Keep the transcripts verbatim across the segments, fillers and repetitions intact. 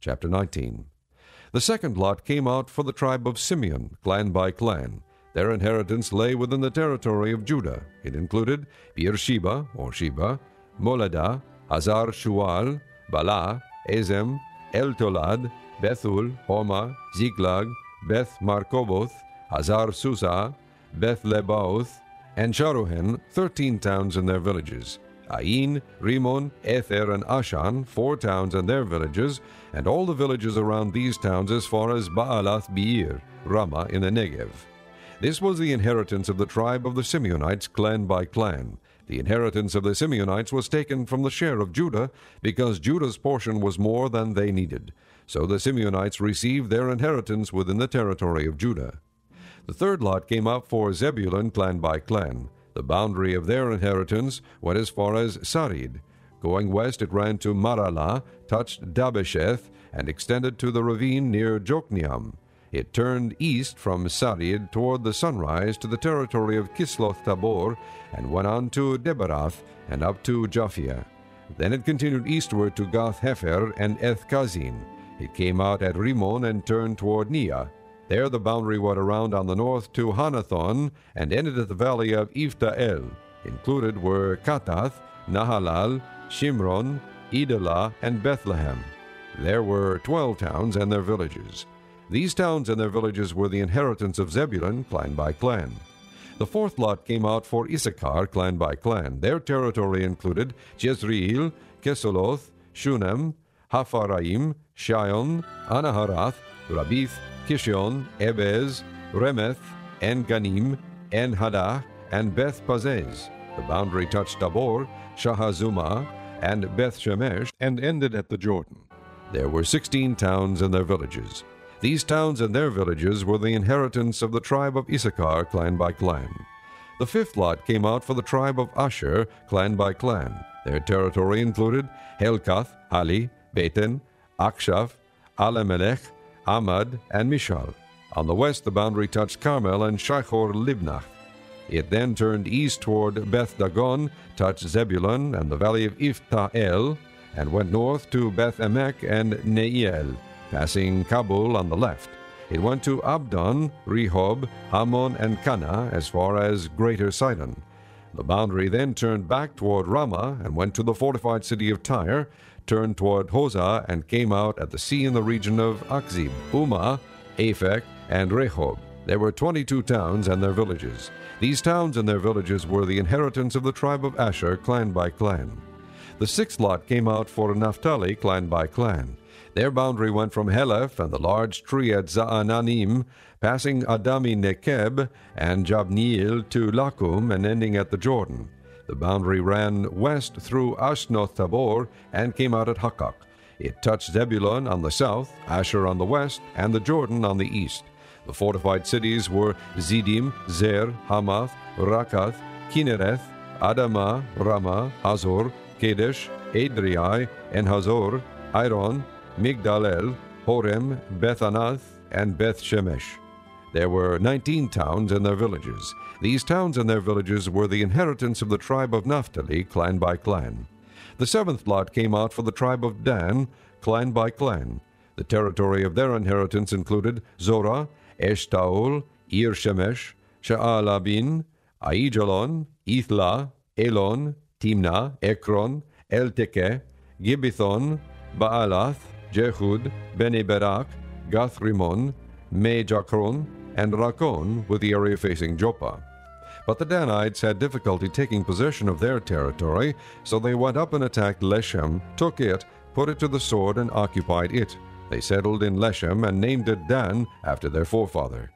Chapter nineteen. The second lot came out for the tribe of Simeon, clan by clan. Their inheritance lay within the territory of Judah. It included Beersheba, or Sheba, Moladah, Hazar Shual, Bala, Ezem, El-Tolad, Bethul, Homa, Ziklag, Beth Markoboth, Hazar Susa, Beth Lebaoth, and Sharuhen, thirteen towns and their villages. Ain, Rimon, Ether, and Ashan, four towns and their villages, and all the villages around these towns as far as Baalath Beer, Ramah in the Negev. This was the inheritance of the tribe of the Simeonites, clan by clan. The inheritance of the Simeonites was taken from the share of Judah, because Judah's portion was more than they needed. So the Simeonites received their inheritance within the territory of Judah. The third lot came up for Zebulun, clan by clan. The boundary of their inheritance went as far as Sarid. Going west, it ran to Maralah, touched Dabesheth, and extended to the ravine near Jokneam. It turned east from Sarid toward the sunrise to the territory of Kisloth Tabor, and went on to Debarath and up to Japhia. Then it continued eastward to Gath Hefer and Eth Kazin. It came out at Rimon and turned toward Neah. There the boundary went around on the north to Hanathon and ended at the valley of Ifta-el. Included were Katath, Nahalal, Shimron, Idalah, and Bethlehem. There were twelve towns and their villages. These towns and their villages were the inheritance of Zebulun, clan by clan. The fourth lot came out for Issachar, clan by clan. Their territory included Jezreel, Kesoloth, Shunem, Hapharaim, Shion, Anaharath, Rabith, Kishon, Ebez, Remeth, En-Ganim, En-Hadah, and Beth-Pazez. The boundary touched Tabor, Shahazumah, and Beth-Shemesh, and ended at the Jordan. There were sixteen towns and their villages. These towns and their villages were the inheritance of the tribe of Issachar, clan by clan. The fifth lot came out for the tribe of Asher, clan by clan. Their territory included Helkath, Hali, Beten, Akshaph, Alamelech, Amad, and Mishal. On the west, the boundary touched Carmel and Shachor Libnah. It then turned east toward Beth Dagon, touched Zebulun and the valley of Ifta-el, and went north to Beth Emek and Neiel, passing Kabul on the left. It went to Abdon, Rehob, Hammon, and Cana as far as Greater Sidon. The boundary then turned back toward Ramah and went to the fortified city of Tyre, turned toward Hosah, and came out at the sea in the region of Akzib, Umah, Aphek, and Rehob. There were twenty-two towns and their villages. These towns and their villages were the inheritance of the tribe of Asher, clan by clan. The sixth lot came out for Naphtali, clan by clan. Their boundary went from Heleph and the large tree at Zaananim, passing Adami Nekeb and Jabneel to Lakum, and ending at the Jordan. The boundary ran west through Ashnoth Tabor and came out at Hakak. It touched Zebulun on the south, Asher on the west, and the Jordan on the east. The fortified cities were Zidim, Zer, Hamath, Rakath, Kinnereth, Adamah, Ramah, Hazor, Kadesh, Adriai, and Hazor, Iron, Migdal-el, Horem, Beth-Anath, and Beth-Shemesh. There were nineteen towns and their villages. These towns and their villages were the inheritance of the tribe of Naphtali, clan by clan. The seventh lot came out for the tribe of Dan, clan by clan. The territory of their inheritance included Zorah, Eshtaol, Ir-Shemesh, Sha'alabin, Aijalon, Ithla, Elon, Timnah, Ekron, El-Tekeh, Gibbethon, Baalath, Jehud, Bene Berak, Gath-Rimon, Me-Jakron, and Rakon, with the area facing Joppa. But the Danites had difficulty taking possession of their territory, so they went up and attacked Leshem, took it, put it to the sword, and occupied it. They settled in Leshem and named it Dan after their forefather.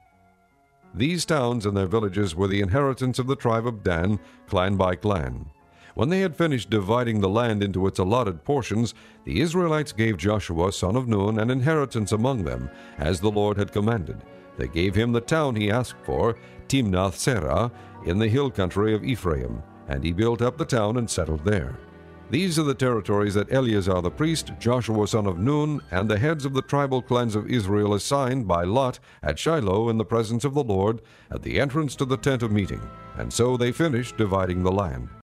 These towns and their villages were the inheritance of the tribe of Dan, clan by clan. When they had finished dividing the land into its allotted portions, the Israelites gave Joshua son of Nun an inheritance among them, as the Lord had commanded. They gave him the town he asked for, Timnath-Serah, in the hill country of Ephraim, and he built up the town and settled there. These are the territories that Eleazar the priest, Joshua son of Nun, and the heads of the tribal clans of Israel assigned by lot at Shiloh in the presence of the Lord, at the entrance to the tent of meeting. And so they finished dividing the land.